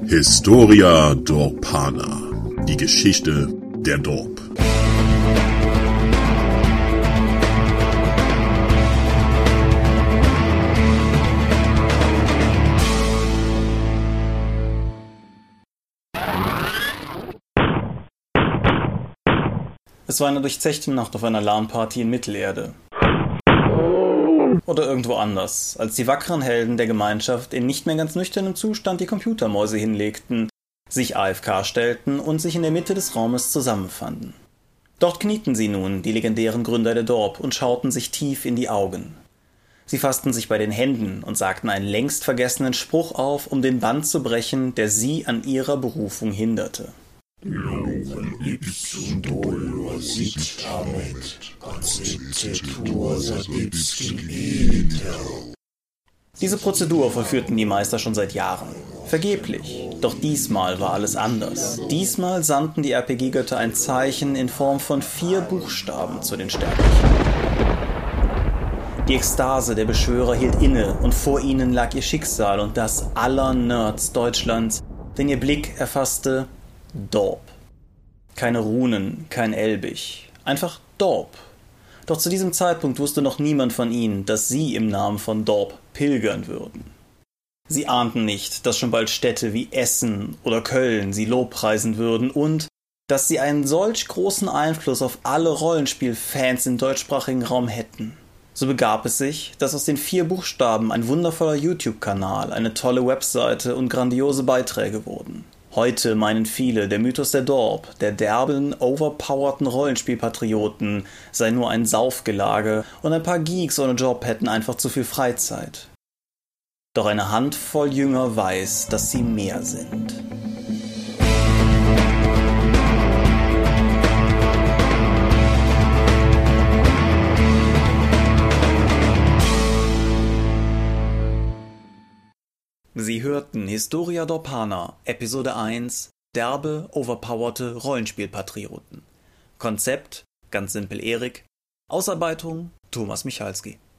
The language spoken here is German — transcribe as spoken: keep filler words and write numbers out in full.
Historia Dorpana. Die Geschichte der Dorp. Es war eine durchzechte Nacht auf einer LAN-Party in Mittelerde. Oder irgendwo anders, als die wackeren Helden der Gemeinschaft in nicht mehr ganz nüchternem Zustand die Computermäuse hinlegten, sich A F K stellten und sich in der Mitte des Raumes zusammenfanden. Dort knieten sie nun, die legendären Gründer der Dorp, und schauten sich tief in die Augen. Sie fassten sich bei den Händen und sagten einen längst vergessenen Spruch auf, um den Band zu brechen, der sie an ihrer Berufung hinderte. Loven ipsum dolor sit tamet, conceptetur sat ipsum iter. Diese Prozedur vollführten die Meister schon seit Jahren. Vergeblich. Doch diesmal war alles anders. Diesmal sandten die R P G-Götter ein Zeichen in Form von vier Buchstaben zu den Sterblichen. Die Ekstase der Beschwörer hielt inne und vor ihnen lag ihr Schicksal und das aller Nerds Deutschlands, denn ihr Blick erfasste Dorp. Keine Runen, kein Elbig. Einfach Dorp. Doch zu diesem Zeitpunkt wusste noch niemand von ihnen, dass sie im Namen von Dorp pilgern würden. Sie ahnten nicht, dass schon bald Städte wie Essen oder Köln sie lobpreisen würden und dass sie einen solch großen Einfluss auf alle Rollenspielfans im deutschsprachigen Raum hätten. So begab es sich, dass aus den vier Buchstaben ein wundervoller YouTube-Kanal, eine tolle Webseite und grandiose Beiträge wurden. Heute meinen viele, der Mythos der Dorp, der derben, overpowerten Rollenspielpatrioten, sei nur ein Saufgelage und ein paar Geeks ohne Job hätten einfach zu viel Freizeit. Doch eine Handvoll Jünger weiß, dass sie mehr sind. Sie hörten Historia Dorpana, Episode eins, derbe, overpowerte Rollenspielpatrioten. Konzept, ganz simpel Erik. Ausarbeitung, Thomas Michalski.